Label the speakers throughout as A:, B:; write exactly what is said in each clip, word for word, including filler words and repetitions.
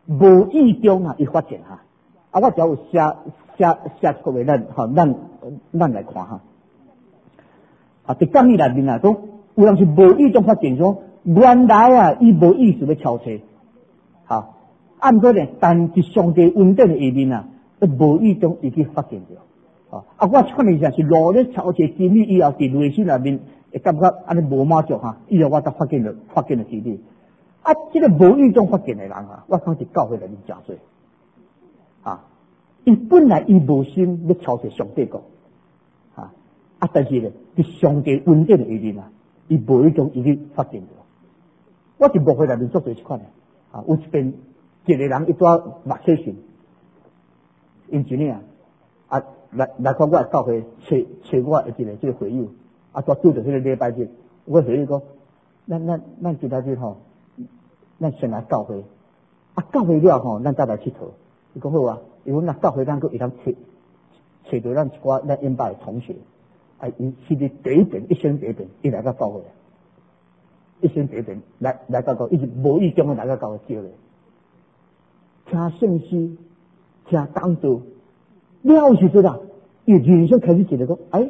A: 无意中啊，伊发现哈，啊，我只有写写写一个话，咱哈，咱咱来看哈。啊，伫讲义内面啊，讲有人是无意中发现说，原来啊，伊无意思要抄册，哈，按说呢，但是上帝稳定的下面啊，无意中已经发现着。啊！我看你像是努力抄写真理以后，伫内心内面会感觉安尼无满足哈，以后我才发现了发现了真理。啊，这个无意中发现的人啊，我讲是教会内面真多。啊，伊本来伊无心要抄写上帝讲，啊啊，但是呢，伫上帝稳定的下面啊，伊无意中已经发现了。我伫牧会内面做过一款的，啊，有一边一个人伊做目测信，因一呢啊。来来看我教会找找我一个这个会友，啊，拄拄着迄个礼拜日，我会友讲，咱咱咱今仔日吼，咱先来教会，啊，教会了吼，咱再来佚佗。伊讲好啊，因为咱教会咱佫会当找找到咱一寡咱因拜的同学，啊，伊是伫第一遍，一生第一遍，伊来到教会，一生第一遍来来到教会，伊是无意中来到教会叫的，听信息，听讲道。了是这啦，伊人生开始觉得讲，哎，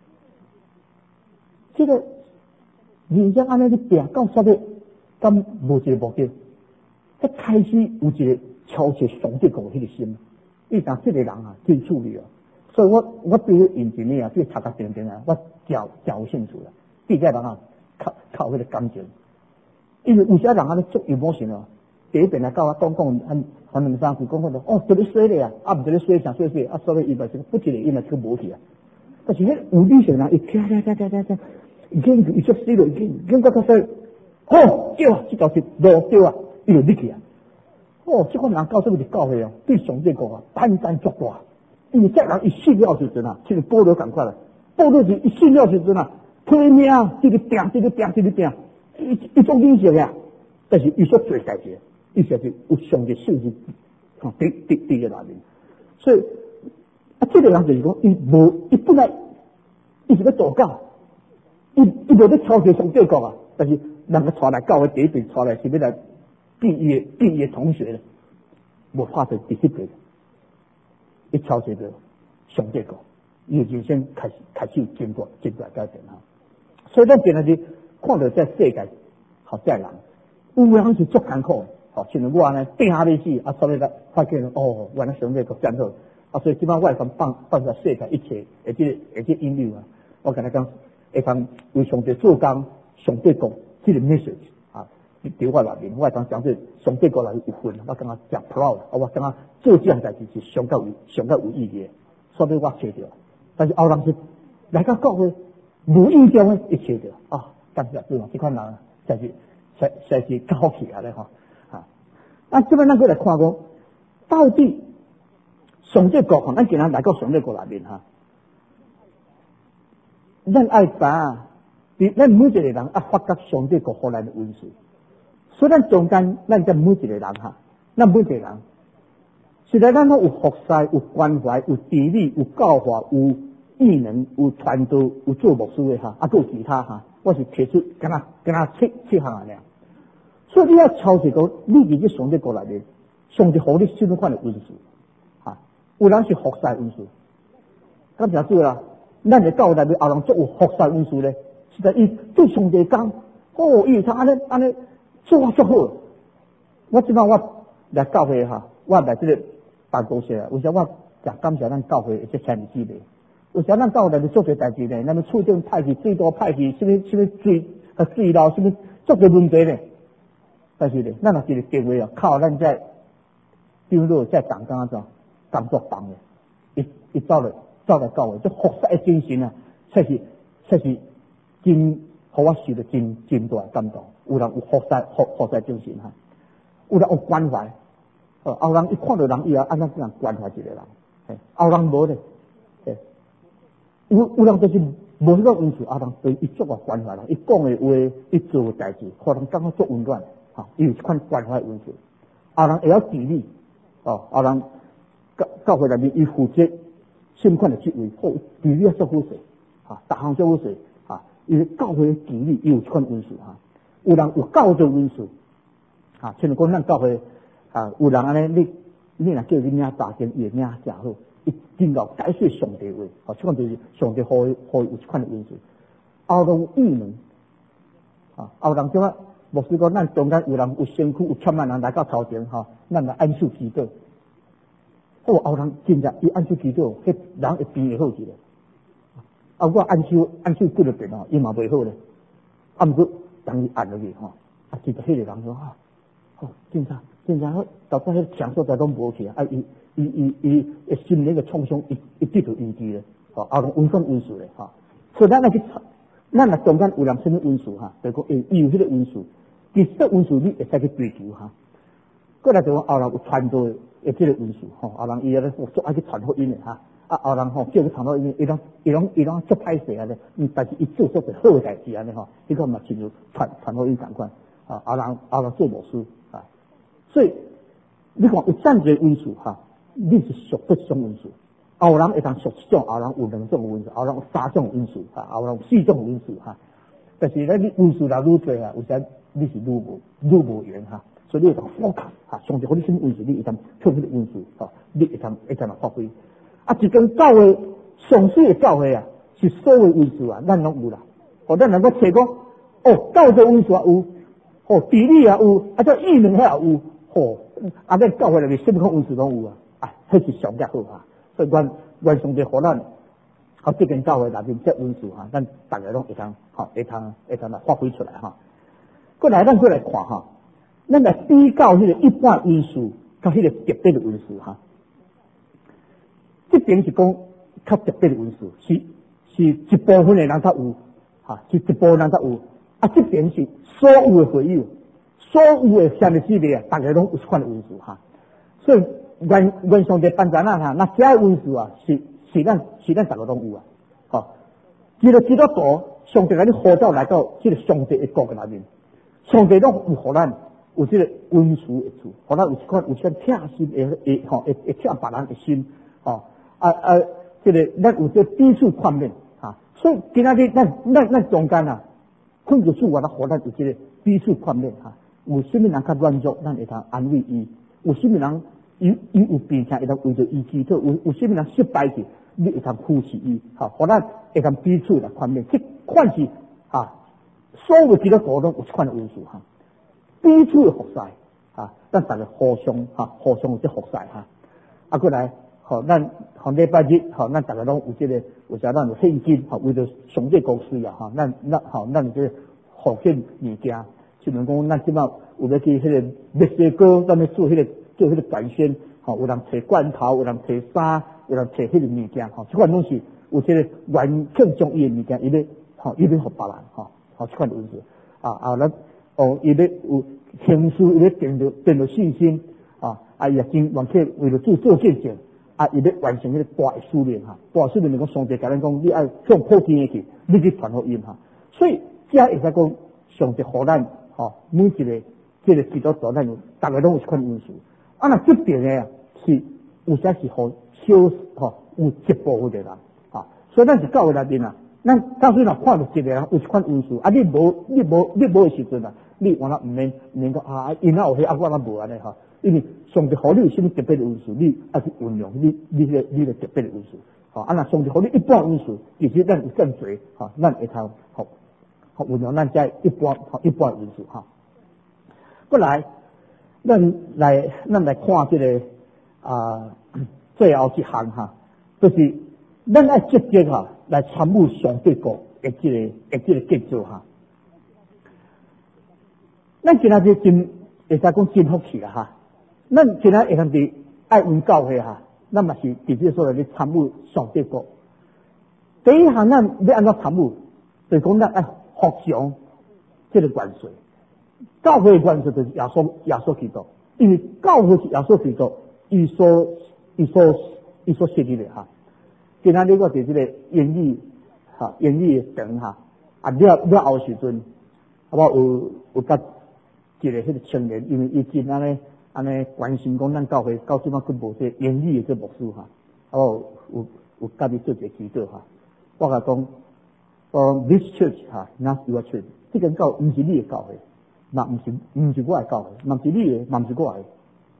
A: 这个人生安尼去拼，到啥个，敢无一个目标？他开始有一个超越上帝讲迄个心，伊讲这个人啊，真处理啊，所以我我对于引进呢啊，对查查点点啊，我较较有兴趣啦。对这人啊，靠靠迄个感情，因为有些人啊，咧做 emotion 啊。第一遍来教我讲讲，很很两三句讲讲的，哦，这里说的啊，啊，唔这里说想说说，啊，所以伊嘛这个不一个，伊嘛这个无去啊。但是迄有理性人，伊听听听听听听，已经伊出死了，已经已经到到说，好，对啊，这条是路对啊，伊就入去啊。哦，这款人教这个是教会啊，对上帝讲啊，单单作大，因为这人一信了就真啊，像保罗赶快了，保罗是一信了就真啊，拼命这个拼，这个拼，这个拼，一一种理性啊，但是伊所做代志。伊就是有上帝信心，啊，伫伫伫个内面，所以啊，这个人就是讲，伊无，伊本来伊是要祷告，伊伊无咧抄写上帝讲啊，但是人家带来教会第一遍带来是要来毕业毕业同学咧，无发生第一遍，伊抄写着上帝讲，伊人生开始开始经过经过改变哈，所以咱今日是看到这世界好在人，有人是足艰苦。哦，像我呢，定下日子啊，所以来发现哦，原来上帝个真好啊，所以即摆我会讲放放在世界一切，而且而且引流啊，我跟他讲，会讲为上帝做工，上帝讲这个 message 啊，伫我内面，我会讲讲这上帝国内一份，我感觉真 proud， 啊，我感觉做这样代志是上较有上较有意义的，所以我找着，但是后人是来到教会无意中的一找着啊，感谢主啊，这款人才是才才是高起来的哈。啊，这边咱过来看讲，到底上帝国哈，咱今日来到上帝国内面哈，咱爱把，咱每一个人啊发觉上帝国后来的恩赐，所以咱中间咱在每一个人哈，咱每一个人，实在咱都有服侍、有关怀、有治理、有教化、有艺能、有传道、有做牧师的哈，啊，有其他哈，我是提出跟他跟他七七项啊俩。所以你要抄写讲，你伫这上帝国内面，上帝互你什么款的恩赐？啊，有人是服侍恩赐，咁就对啦。咱的教会内面，有人做有服侍恩赐咧，是在伊对上帝讲，哦，伊他安尼安尼做啊做好。我即摆我来教会哈，我来这个办公室啊，为啥我真感谢咱教会一些前辈的？为啥咱教会内面做些代志呢？咱们处长派去，最多派去，什么什么水啊水漏，什么做个问题呢？但是呢，咱若是个机会啊，靠咱在长老在党工作工作帮的，一一走来走来教会，这服侍的精神啊，确实确实真，互我受到真真大感动。有人有服侍服服侍精神哈，有人有关怀，哦，有人一看到人以后，安怎这样关怀一个人，嘿，有人无咧，嘿，有有人就是无迄个恩赐，有人对伊足啊关怀人，伊讲的话，伊做的代志，互人感觉足温暖。啊，伊有一款关怀恩赐，有人会晓治理，哦，有人教教会内面伊负责什款的职位，好治理啊足好势，啊，逐项足好势，啊，伊教会治理伊有一款恩赐哈，有人有教导恩赐，啊，像讲咱教会啊，有人安尼，你你若叫伊领大经，伊会领诚好，伊真够解说上帝话，吼，即款就是上帝互伊互伊有即款的恩赐。后头有异能，啊，后人种啊，牧师讲，咱中间有人有身躯有欠万人来到头前，吼，咱来按手祈祷。我后人真正伊按手祈祷，迄人会变会好起来。啊，我按手按手几落遍吼，伊嘛袂好咧。啊，毋过当伊按落去吼，啊，其实迄个人说哈，吼，正常正常好，到到迄强所在拢无去啊，啊，伊伊伊伊诶心灵嘅创伤，伊伊得到医治咧，吼，后头温风温数咧，吼，所以咱来去，咱若中间有人什么温数哈，就讲诶，伊有迄个温数，其实温数你会使去追求哈。过来就讲后人有传道诶，即个温数吼，后人伊咧做爱去传福音诶哈。啊，后人吼叫佢传到伊，伊拢伊拢伊拢足歹势安尼，嗯，但是伊做做个好诶代志安尼吼，迄个嘛亲像传传福音共款，啊，后人后人做牧师啊，所以你看有战争因素哈，你是属不种因素，后人会当属一种，后人有两种因素，后人有三种因素哈，后人有四种因素哈，但是咧你因素若愈多啊，有时你是愈无愈无缘哈，所以你会当放卡哈，上帝互你什么因素，你会当靠迄个因素哈，你会当会当来发挥。啊，一间教会上水的教会啊，是所有因素啊，咱拢有啦。哦，咱能够找讲，哦，教会因素也有，哦，地理也有，啊，这异能遐也有，哦，啊，咱教会内面什么种因素拢有啊，啊，迄是上佳好哈。所以愿愿上帝互咱，啊，这间教会内面这因素哈，咱大家拢会当，哈，会当会当来发挥出来哈。过来，咱过来看哈，咱来比较迄个一般因素，甲迄个特别的因素哈。这边是讲较特别的因素，是是一部分的人才有，哈，是一部分人才有。啊，这边是所有的会友，所有的兄弟姊妹啊，大家拢有这款的因素哈。所以愿愿上帝帮咱啊哈，那这因素啊，是是咱是咱大家拢有啊，哈。基督基督徒，上帝甲你呼召来到这个上帝的国内面，上帝拢有互咱有这个因素的处，互咱有一款有一款贴心的的吼，会会贴别人的心，吼。啊啊，这个咱有这彼此宽免啊，所以今仔日咱咱咱中间啊，困住主啊，咱互咱有这个彼此宽免哈。有什么人较软弱，咱会当安慰伊；有什么人伊伊有病痛，会当为着伊祈祷；有有什么人失败去，你会当扶持伊，哈，互咱会当彼此来宽免。这款是啊，所有基督徒拢有这款的因素哈，彼此的服侍啊，咱大家互相哈，互相有这服侍哈，啊，过来。好，咱好礼拜日，好，咱大家拢有这个，有时咱有现金，好，为了上帝公司啊，哈，咱咱好，咱这福建物件，就能讲咱即摆有要去迄个墨西哥，咱要做迄个做迄个短宣，好，有人摕罐头，有人摕衫，有人摕迄个物件，吼，即款拢是有这个完全中意的物件，伊要好，伊要互别人，吼，好，即款有事啊啊，咱哦，伊要有形式，伊要定着定着信心啊，啊，也真完全为了做做见证。啊！伊要完成迄个大的使命哈，大使命就讲上帝甲咱讲，你爱向普天去，你去传福音哈。所以这会使讲上帝互咱吼，每一个这个基督徒咱有，大家拢有一款因素。啊，那这边的啊是有些是互少吼有一部分的人啊，所以咱是教会内面啊，咱到时若看到一个人有一款因素，啊，你无你无你无的时阵啊，你原来唔免唔免讲啊，因那有迄啊，我咱无安尼哈。因为上帝互你有什么特别的因素，你要去运用你你个你个特别的因素，好，啊那上帝互你一般因素，其实咱有更多，哈，咱会通好好运用咱这一般好一般因素哈。过来，咱来咱来看这个啊最后一项哈，就是咱要积极哈来参与上帝国的这个的这个建造哈。咱今仔日真会使讲真福气啦哈。咱今仔会通伫爱运教会哈，咱嘛是直接说来咧参与上帝国。第一项咱要安怎参与，就是讲咱爱服从这个元帅。教会的元帅就是耶稣耶稣基督，因为教会是耶稣基督，伊所伊所伊所设立的哈。今仔日我伫这个言语哈言语的堂哈，啊了了后时阵，我有有甲一个迄个青年，因为伊真安尼。安尼关心讲咱教会到即摆佫无这言语的这牧师哈，哦有有甲伊做一个祈祷哈，我甲讲，哦 this church 哈 not your church， 这间教毋是你的教会，嘛毋是毋是我的教会，嘛毋是你的，嘛毋是我的，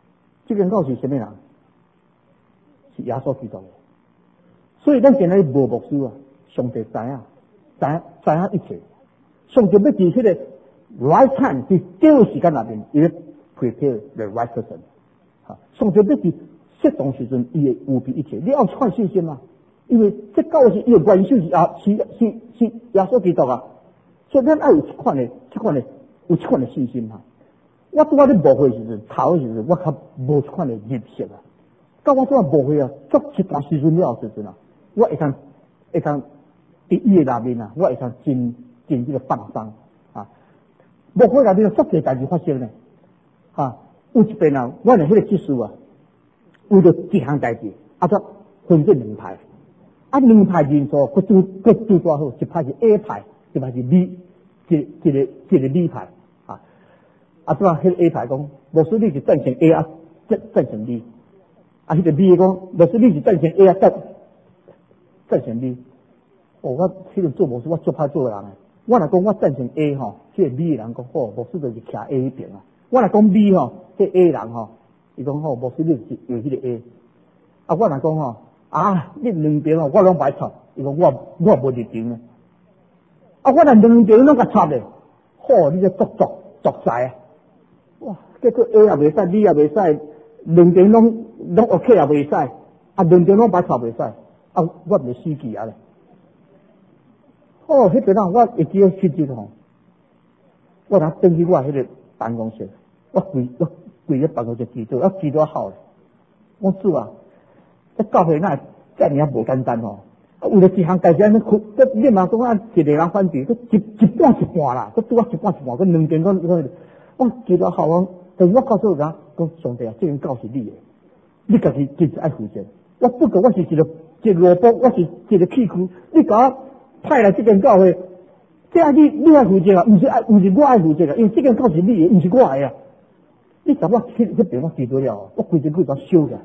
A: 这根教是什么人？是耶稣基督的。所以咱今日无牧师啊，上帝知影，知影知影一切。上帝要伫迄个 right time 伫对的时间内面，伊要 prepare the right person。哈，上帝要伫适当时阵，伊会有备一切。你要有款信心啊，因为这教是伊的元首是啊是是是耶稣基督啊，所以咱要有这款的这款的有这款的信心啊。我拄仔咧牧会时阵，头时阵，我较无这款的认识啊。到我拄仔牧会啊，足一段时阵了时阵啊，我会通会通伫伊的内面啊，我会通真真这个放松啊。牧会内面足侪代志发生呢，啊，有一遍啊，我的迄个技术啊，为着一项代志，啊，则分做两派，啊，两派人数各拄各拄多好，一派是 A 派，一派是 B， 一一个一个 B 派。啊，对啊，迄个 A 派讲，牧师你是赞成 A 啊，赞赞成 B， 啊，迄个 B 讲，牧师你是赞成 A 啊，赞赞成 B。哦，我迄个做牧师，我做歹做人诶。我若讲我赞成 A 吼，迄个 B 的人讲，哦，牧师就是徛 A 迄边啊。我若讲 B 吼，迄 A 人吼，伊讲吼，牧师你是用迄个 A。啊，我若讲吼，啊，你两边吼，我拢歹插，伊讲我我无立场诶。啊，我若两边拢甲插咧，吼，你这作作作赛啊！哇！结果 A 也袂使 ，B 也袂使，两边拢拢 OK 也袂使，啊，两边拢摆插袂使，啊，我袂死气啊咧！哦，迄个人我会记得实际吼，我若登去我迄个办公室，我跪我跪咧办公室祈祷，我祈祷好咧。我主啊，这教会那遮尔啊无简单吼，啊，为了一项代志安尼哭，这你嘛讲啊，一个人反对，佮一一半一半啦，佮拄啊一半一半，佮两边讲讲。我记得好啊，但我告诉人讲，上帝啊，这件教是你的，你家己自己爱负责。我不过我是一个一个萝卜，我是一个器具，你甲我派来这间教会，这样你你爱负责啊，唔是爱唔是我爱负责啊，因为这间教是你的，唔是我的啊。你甲我去那边我记得了，我规只句把烧嘅。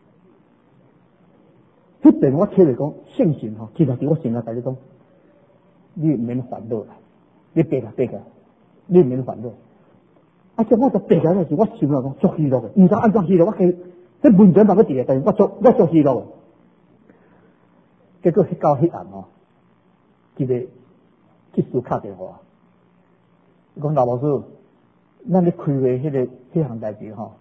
A: 那边我听来讲圣神吼，其实伫我心内甲你讲，你唔免烦恼啦，你别个别个，你唔免烦恼。啊！即我就白起来时，我想了讲足喜乐嘅，唔知安怎喜乐，我去即问题嘛要伫个，但是我足我足喜乐嘅。结果迄到迄暗吼，一个技术敲电话，讲老老师，咱咧开会迄个迄项代志吼，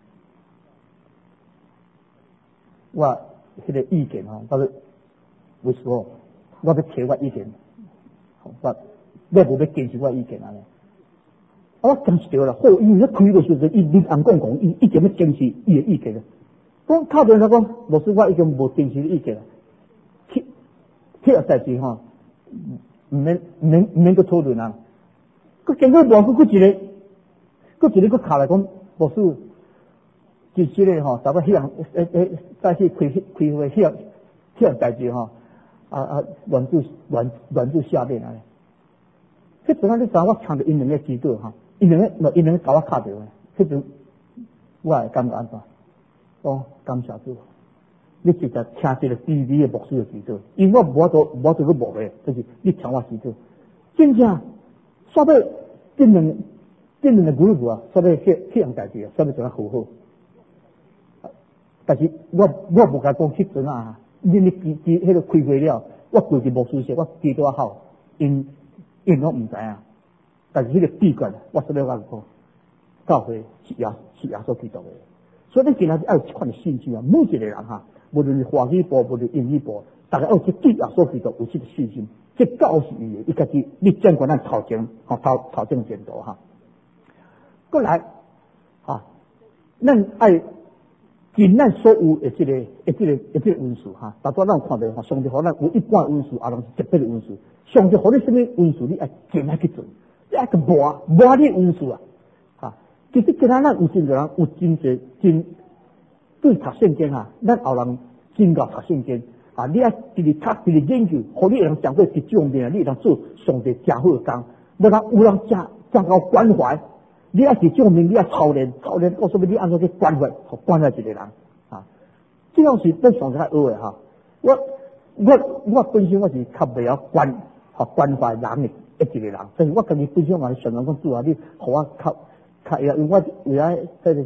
A: 我迄个意见吼，我是为什么我要提我意见，我我无要坚持我意见安尼。我坚持着啦，好，因为咧开个时阵，伊林安讲讲，伊一定要坚持伊的意见。讲靠电话讲，老师我已经无坚持意见啦。迄迄个代志吼，唔免唔免唔免去讨论啊。佮经过偌久，佮一个，佮一个佮敲来讲，老师，其实咧吼，大概迄样诶诶，再去开开会迄样迄样代志吼，啊啊，原主原原主下面啊。迄阵啊，你知我听着因两个祈祷吼。因两个，因两个甲我敲电话，迄阵我会感觉安怎？哦，感谢主，你直接听这个弟弟的牧师的祈祷，因为我无法度无法度去牧的，就是你听我祈祷，真正煞要这两这两个grup啊，煞要迄迄样代志啊，煞要做啊好好。但是我我无甲讲迄阵啊，你你记记迄个开会了，我规日牧师说，我祈祷好，因因拢唔知影。但是迄个秘诀，我说了我讲，教会是耶是耶稣基督的，所以咱今仔日要有这款的信心啊！每一个人哈，无论是华语部，无论英语部，大家要去对耶稣基督有这个信心。这教是伊的，伊家己你掌管咱头前，吼头头前前途哈。过来啊，咱爱尽咱所有的这个、的这个、的这个运数哈，大多咱看到哈，上帝互咱有一半的运数，也拢是特别的运数。上帝互你什么运数，你爱尽爱去做。这个磨磨你运数啊！哈，其实今仔咱有真侪人有真侪真对读圣经啊，咱后人真够读圣经啊！你爱直直读，直直研究，互你会通掌握一种面，你会通做上帝真好的工。无人有人真真够关怀，你爱是种面，你爱操练操练，告诉你你安怎去关怀，互关怀一个人啊！这种是咱上帝爱学的哈。我我我本身我是较袂晓关，互关怀人的。一一个人，但是我跟你分享嘛，上人讲主啊，你互我较较，因为我为了在这个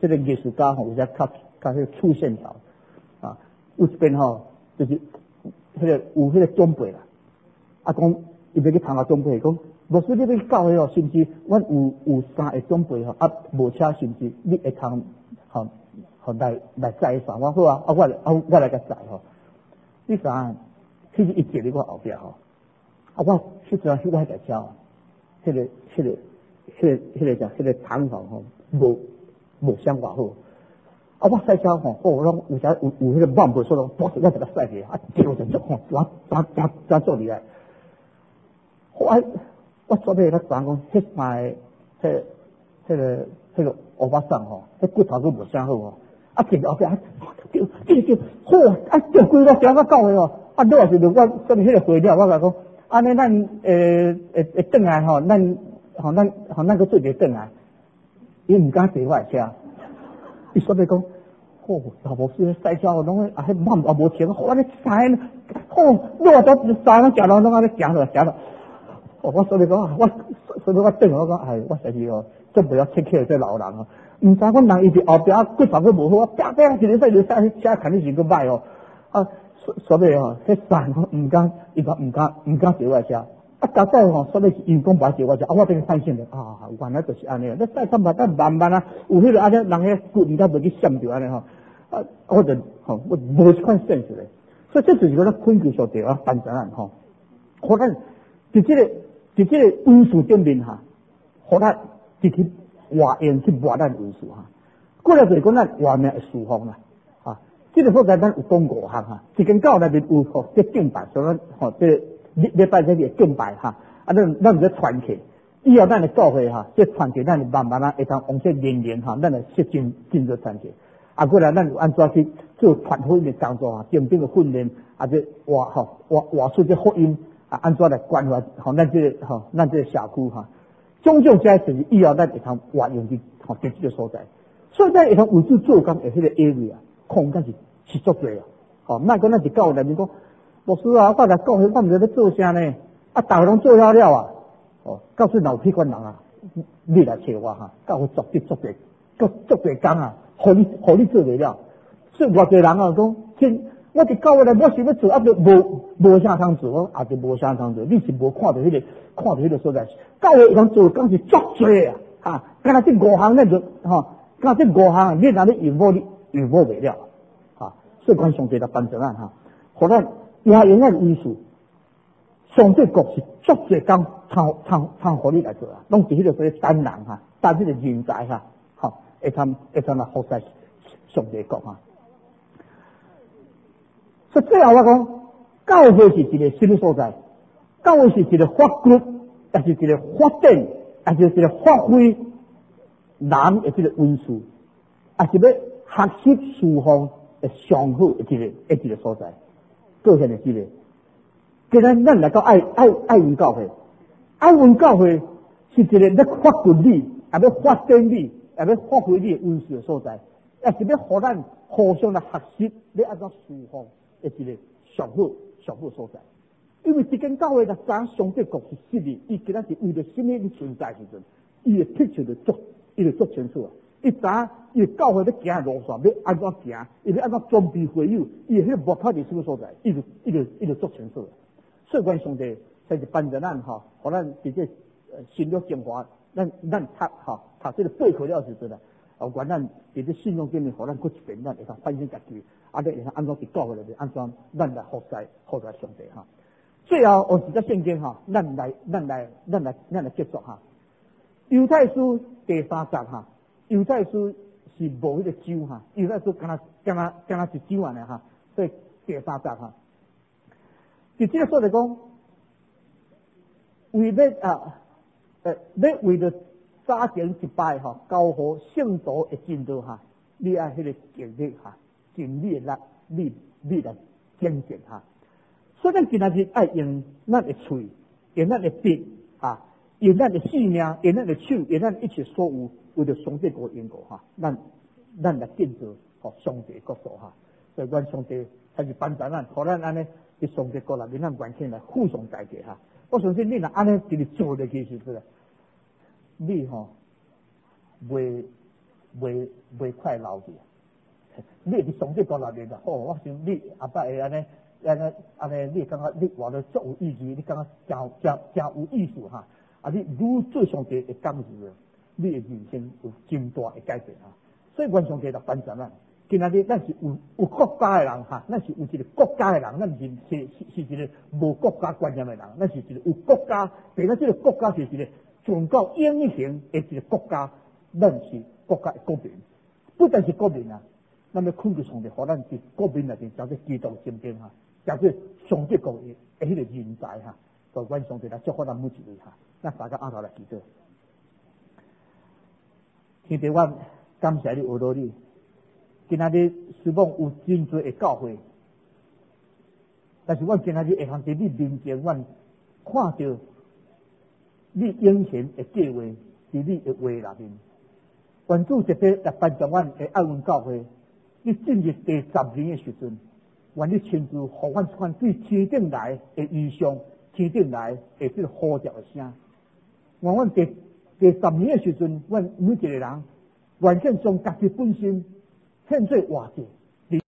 A: 这个艺术家吼有些较较迄个粗线条啊，有一边吼就是迄个有迄个长辈啦，啊讲伊要去参加长辈讲。牧师，你要教会哦，甚至阮有有三个长辈吼，啊无车，甚至你会通吼吼来来载上，我好啊，啊我啊我来甲载吼。你啥？其实伊坐伫我后壁吼，啊我迄阵迄我迄台车哦，迄个迄个迄个迄个叫迄个窗口吼，无无想偌好。啊我赛车吼，哦拢有啥有有迄个慢步速度，我我一个赛去，啊掉就足吼，我咋咋咋做厉害？我。我昨天甲讲讲，迄卖迄迄个迄个欧巴桑吼，迄骨头都无啥好哦。啊，前后壁啊，叫叫叫，好啊，叫规个行到到的哦。啊，你若是我说迄个会了，我甲讲，安尼咱诶诶诶，转来吼，咱吼咱吼咱个做者转来，伊毋敢坐我的车。伊说要讲，哦，老婆是赛车哦，拢啊迄慢啊无停，好安尼踩，哦，你话都踩咱行路拢安尼行落行落。哦，我所以讲啊，我所以我等我讲，哎，我实是哦，做不了切克这老人哦，唔知我人伊伫后壁骨头佫无好，啪啪一日说就车车肯定是佫歹哦，啊，所以哦，迄散吼唔敢，伊讲唔敢唔敢坐我车，啊，交代吼，所以是员工买坐我车，啊，我变反省了啊，原来就是安尼，你再看嘛，咱慢慢啊，有迄个安尼人迄骨唔甲袂去闪着安尼吼，啊，我就吼我无一款现实的，所以这就是咱困局所在啊，办责任吼，可能伫这个。伫这个文书顶面哈，互咱直去外用去抹咱文书哈。过来就是讲咱外面的书房啦，啊，这个所在咱有讲五项哈，一间教内面有吼这敬拜，所以咱吼这礼礼拜这个敬拜哈，啊，咱咱在传起，以后咱的教会哈，这传起咱慢慢啊会当往这年年哈，咱来实进进入传起。啊，过来咱有安怎去做传福音的工作啊，定定的训练，啊，这话吼话话出这福音。啊，安怎来关怀吼？咱这个吼，咱这个社区哈，种种这就是以后咱会通活用去吼，伫这个所在。所以咱会通为主做工的迄个 area 空间是是足多啊。吼，莫讲咱是教内面讲，牧师啊，我来教会，我毋知要做啥呢？啊，大家拢做了了啊。哦，到时老批款人啊，你来找我哈，教会足滴足滴，足足多工啊，互你互你做袂了。所以偌侪人啊讲，听。我伫教会内，我想要做，啊，就无无啥通做，我也就无啥通做。你是无看到迄、那个，看到迄个所在。教会通做，讲是足多啊，哈！敢若这五项咱就吼，敢若这五项，你若你用无你用无袂了，哈！所以讲上帝来办责任哈，互咱也用咱艺术，上帝国是足多工通通通互你来做啊，拢是迄个所谓单人哈，单这个人才哈，吼，会通会通来服侍上帝国哈。所以最后我讲，教会是一个什么所在？教会是一个发掘，也是一个发展，也是一个发挥人的这个温素，也是要学习释放的上好的一个的一个所在。个现的这个，今日咱来到爱爱爱运教会，爱运教会是一个要发掘你，也要发展你，也要发挥你的温素的所在，也是要互咱互相来学习，你安怎释放。一个上好上好所在，因为这间教会若知影上帝国是实的，伊今仔是为了什么而存在时阵，伊的剔除就足，伊就足清楚啊！伊知影伊教会要行路线，要安怎行，伊要安怎装备会友，伊迄个目标是什么所在，伊就伊就伊就足清楚。所以，阮上帝才是帮助咱吼，互咱直接心力精华，咱咱读吼读这个背课了时阵啊，啊，原咱伫这信用顶面，互咱搁一遍，咱会当反省家己。啊！你会安怎去教会里面安怎咱来服侍服侍上帝哈？最后我直接圣经哈，咱来咱来咱来咱来结束哈。犹太书第三章哈，犹太书是无迄个章哈，犹太书敢若敢若敢若是章安尼哈，所以第三章哈。伫这个说来讲，为了啊，呃，要为了早前一摆哈，交互圣徒的进度哈，你爱迄个经历哈。尽力来，力力来坚持哈。所以咱今仔日爱用咱的嘴，用咱的笔啊，用咱的性命，用咱的手，用咱一切所有，为了上帝国因果哈，咱咱来建造吼上帝国度哈。所以阮上帝才是帮助咱，互咱安尼伫上帝国内面咱完全来互相代替哈。我相信你若安尼一直做落去时阵，你吼袂袂袂快老去。你会去上帝国内面就好，我想你阿爸会安尼安尼安尼，你感觉你活得足有意义，你感觉真真真有意思哈。啊，你愈做上帝的感受，你的人生有真大的改变哈。所以，原上帝就颁奖咱，今仔日咱是有有国家的人哈，咱是有一个国家的人，咱是是是一个无国家观念的人，咱是一个有国家，并且这个国家是一个从到永恒的一个国家，咱是国家的国民，不但是国民啊，咱要恳求上帝，互咱是国民内面叫做基督精兵哈，叫做上帝国的迄个人才哈，就原上帝来祝福咱每一位哈，咱大家按头来祈祷。兄弟，我感谢你，学到你。今仔日师母有真多的教诲，但是我今仔日会通伫你面前，我看到你永恒的计划伫你的话内面。愿主特别来颁奖阮的爱阮教会，你进入第十年的时阵，愿你亲自互阮一款对天顶来的意象，天顶来的这个呼叫的声。愿阮第第十年的时阵，阮每一个人完全将家己本身献做活祭，